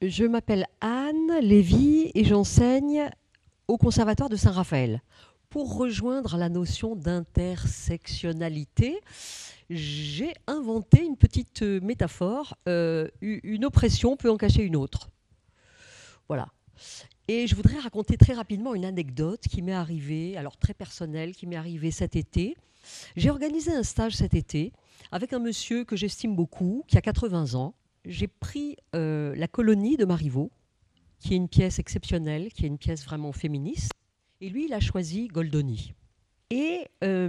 Je m'appelle Anne Lévy et j'enseigne au Conservatoire de Saint-Raphaël. Pour rejoindre la notion d'intersectionnalité, j'ai inventé une petite métaphore. Une oppression peut en cacher une autre. Voilà. Et je voudrais raconter très rapidement une anecdote qui m'est arrivée, alors très personnelle, qui m'est arrivée cet été. J'ai organisé un stage cet été avec un monsieur que j'estime beaucoup, qui a 80 ans. J'ai pris La Colonie de Marivaux, qui est une pièce exceptionnelle, qui est une pièce vraiment féministe. Et lui, il a choisi Goldoni. Et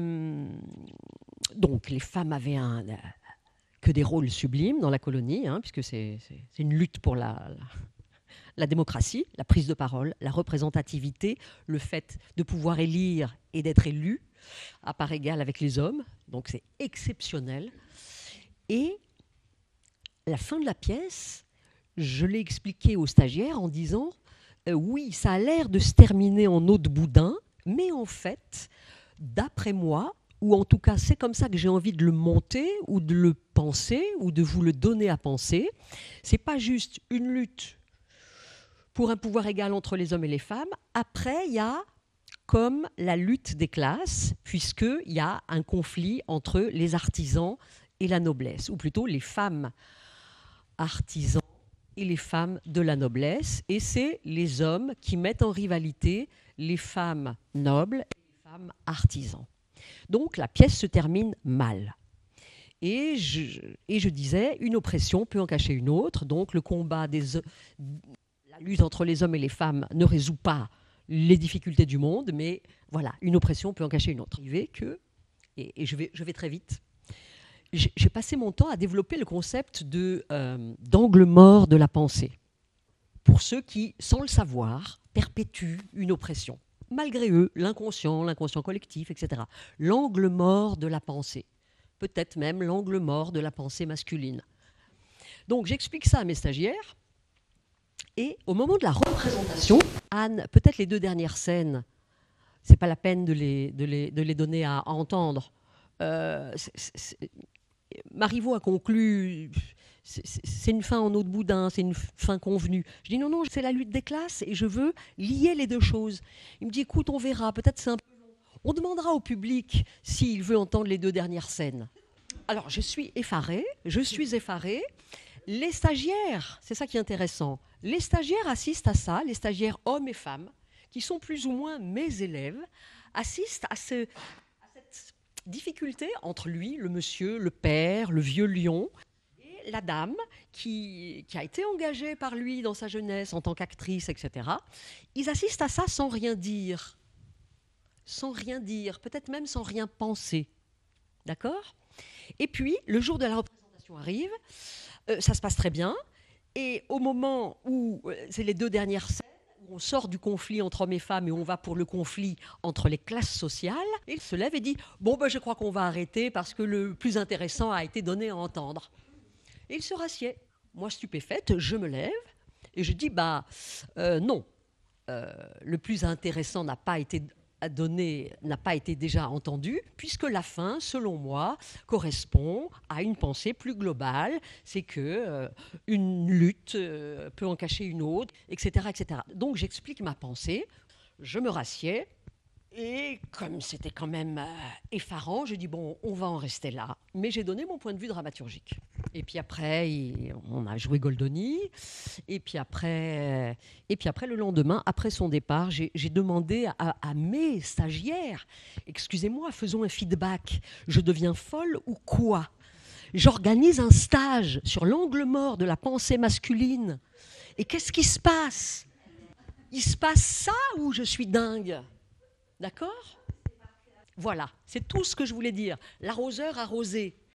donc, les femmes avaient que des rôles sublimes dans La Colonie, puisque c'est une lutte pour la démocratie, la prise de parole, la représentativité, le fait de pouvoir élire et d'être élu à part égale avec les hommes. Donc, c'est exceptionnel. Et à la fin de la pièce, je l'ai expliqué aux stagiaires en disant oui, ça a l'air de se terminer en eau de boudin, mais en fait, d'après moi, ou en tout cas c'est comme ça que j'ai envie de le monter ou de le penser ou de vous le donner à penser, c'est pas juste une lutte pour un pouvoir égal entre les hommes et les femmes. Après, il y a comme la lutte des classes, puisqu'il y a un conflit entre les artisans et la noblesse, ou plutôt les femmes artisans et les femmes de la noblesse, et c'est les hommes qui mettent en rivalité les femmes nobles et les femmes artisans. Donc la pièce se termine mal. Et je disais, une oppression peut en cacher une autre, donc le combat la lutte entre les hommes et les femmes ne résout pas les difficultés du monde, mais voilà, une oppression peut en cacher une autre. Et je vais très vite. J'ai passé mon temps à développer le concept d'angle mort de la pensée, pour ceux qui, sans le savoir, perpétuent une oppression. Malgré eux, l'inconscient collectif, etc. L'angle mort de la pensée. Peut-être même l'angle mort de la pensée masculine. Donc j'explique ça à mes stagiaires, et au moment de la représentation, Anne, peut-être les deux dernières scènes, c'est pas la peine de les donner à entendre. Marivaux a conclu, c'est une fin en eau de boudin, c'est une fin convenue. Je dis non, c'est la lutte des classes et je veux lier les deux choses. Il me dit écoute, on verra, peut-être c'est un peu long. On demandera au public s'il veut entendre les deux dernières scènes. Alors je suis effarée. Les stagiaires, c'est ça qui est intéressant, les stagiaires assistent à ça, les stagiaires hommes et femmes, qui sont plus ou moins mes élèves, assistent à cette difficulté entre lui, le monsieur, le père, le vieux lion, et la dame qui a été engagée par lui dans sa jeunesse en tant qu'actrice, etc. Ils assistent à ça sans rien dire, peut-être même sans rien penser. D'accord ? Et puis, le jour de la représentation arrive, ça se passe très bien, et au moment où c'est les deux dernières scènes, on sort du conflit entre hommes et femmes et on va pour le conflit entre les classes sociales, il se lève et dit « Bon, je crois qu'on va arrêter parce que le plus intéressant a été donné à entendre. » Et il se rassied. Moi, stupéfaite, je me lève et je dis « Non, le plus intéressant n'a pas été déjà entendu, puisque la fin, selon moi, correspond à une pensée plus globale, c'est que une lutte peut en cacher une autre, etc., etc. Donc j'explique ma pensée, je me rassieds, et comme c'était quand même effarant, je dis bon, on va en rester là, mais j'ai donné mon point de vue dramaturgique. Et puis après, on a joué Goldoni. Et puis après, le lendemain, après son départ, j'ai demandé à mes stagiaires, excusez-moi, faisons un feedback. Je deviens folle ou quoi ? J'organise un stage sur l'angle mort de la pensée masculine. Et qu'est-ce qui se passe ? Il se passe ça ou je suis dingue ? D'accord ? Voilà, c'est tout ce que je voulais dire. L'arroseur arrosé.